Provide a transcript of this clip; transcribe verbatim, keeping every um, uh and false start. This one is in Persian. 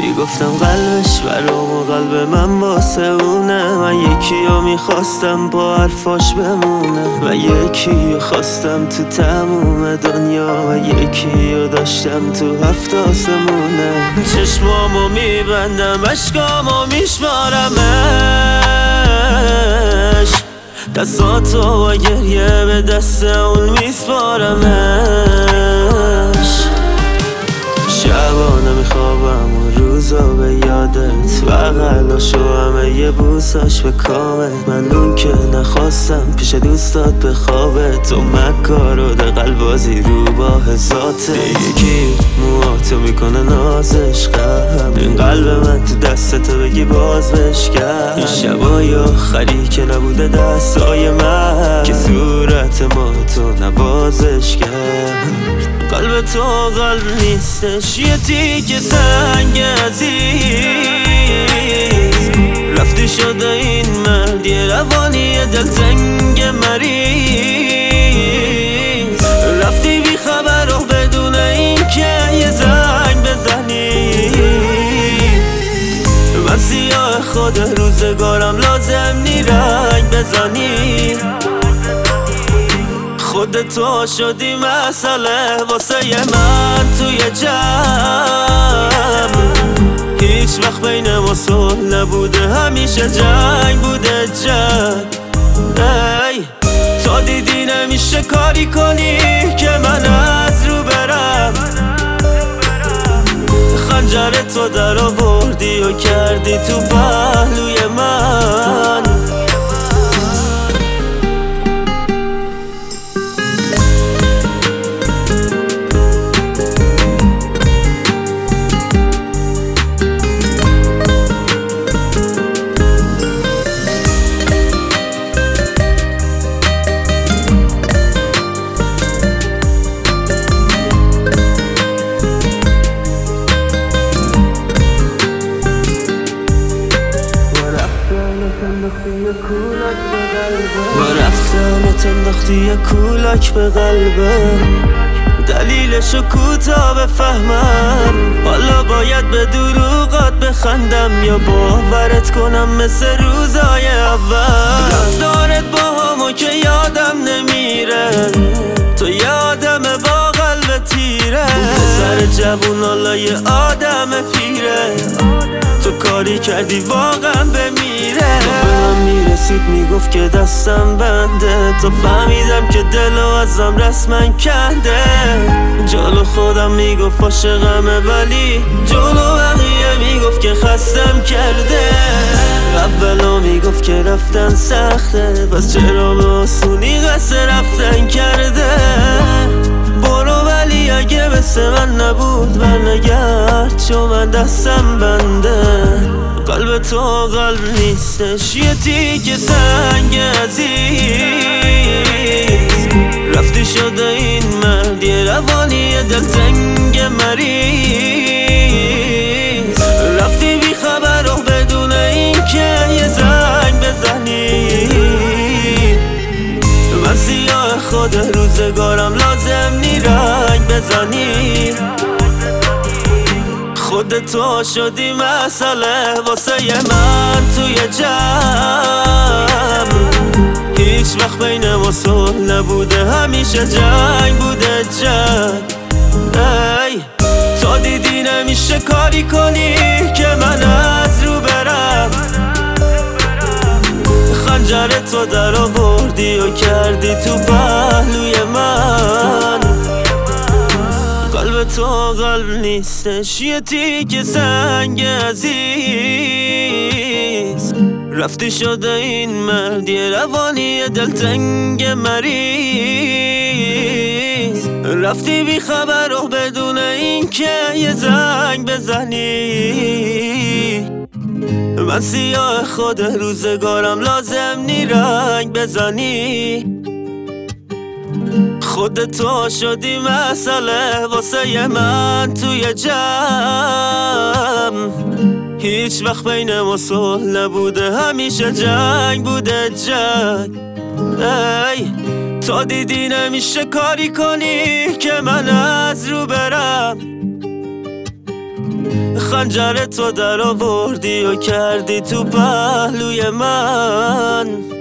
میگفتم قلبش برام و قلب من واسه اونه. من یکی رو میخواستم با حرفاش بمونه و یکی رو خواستم تو تموم دنیا و یکی رو داشتم تو هفت آسمونه. چشمامو میبندم عشقامو میشمارمش، دستاتو و گریه به دست اون میسپارمش. شبانه میخوابم و روزا به یادت، بغلاشو همه یه بوساش به کامت. من اون که نخواستم پیش دوستات به خوابت، تو مکار و دقل بازی رو با حساته. یکی موهاتو میکنه نازش غم، این قلب من تو دستتو بگی باز بشکن. این شبای آخری که نبوده دستای من که صورت ما تو نوازش کرد. قلب تو قلب نیستش، یه تیکه سنگ عزیز. رفتی شده این مرد یه روانی دلتنگ مریض. رفتی بی خبر و بدون این که یه زنگ بزنی. من سیاه خود روزگارم لازم نی رنگ بزنی. خودتو شدی مسئله واسه من توی جمع. هیچ وقت بین ما صلح نبوده، همیشه جنگ بوده جنگ. ای تا دیدی نمیشه کاری کنی که من از رو برم. خنجر تو در آوردی و کردی تو پهلوی من. با رفتنت انداختی یه کولاک به قلبم. دلیلشو کوتاه بفهمم، حالا باید به دروغات بخندم یا باورت کنم مثل روزای اول. رفتارت با همو که یادم نمیره، تو یه آدم با قلب تیره. سر جوون حالا یه آدم پیره، تو کاری کردی واقعا بمیره. تو به من میرسید میگفت که دستم بنده، تو فهمیدم که دلو ازم رسما کنده. جلو خودم میگفت عاشقمه ولی جلو بقیه میگفت که خستم کرده. اولو میگفت که رفتن سخته، پس چرا به آسونی قصد رفتن کرده. برو ولی اگه مثل من نبود برنگرد، چون من دستم بنده. قلب تو قلب نیستش، یه تیکه سنگ عزیز. رفتی شده این مرد یه روانی دلتنگ مریض. رفتی بی خبر و بدون این که یه زنگ بزنی. من سیاه خود روزگارم لازم نی رنگ بزنی. خودتو شدی مسئله واسه من توی جمع. هیچ وقت بین ما صلح نبوده، همیشه جنگ بوده جنگ. ای تا دیدی نمیشه کاری کنی که من از رو برم. خنجر تو در آوردی و کردی تو پهلوی من. قلب تو قلب نیستش، یه تیکه سنگ عزیز. رفتی شده این مرد یه روانی دلتنگ مریض. رفتی بی خبر و بدون این که یه زنگ بزنی. من سیاه خود روزگارم لازم نی رنگ بزنی. خودتو شدی مسئله واسه من توی جمع. هیچ وقت بین ما صلح نبوده، همیشه جنگ بوده جنگ. ای تا دیدی نمیشه کاری کنی که من از رو برم. خنجر تو در آوردی و کردی تو پهلوی من.